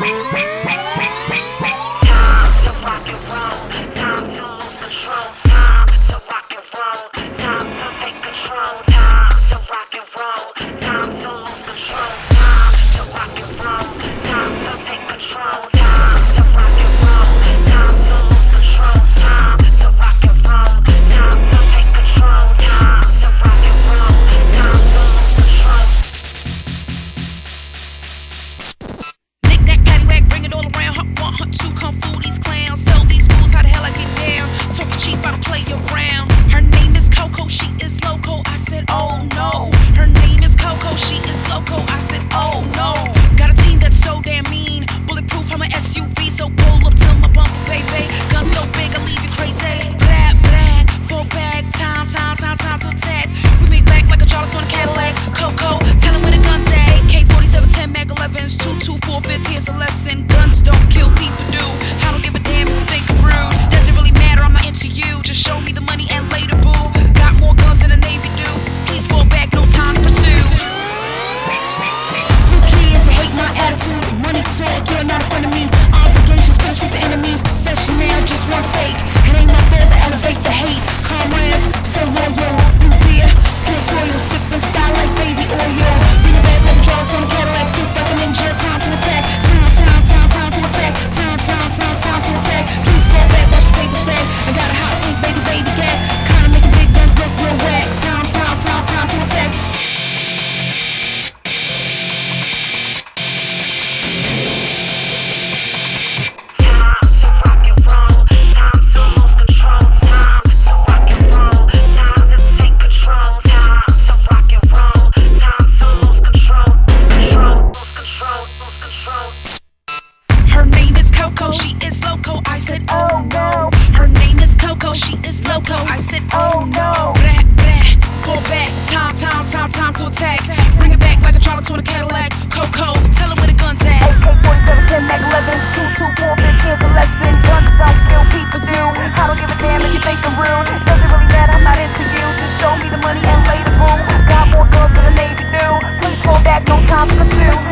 Time to attack. Bring it back like a Charlotte to a Cadillac. Coco, tell her where the gun's at. AK-47, 10 Mac 11s, 224, here's a lesson. Guns don't kill, people do. I don't give a damn if you think I'm rude. Doesn't really matter, I'm not into you. Just show me the money and later, boo. Got more guns than the Navy do. Please fall back, no time to pursue.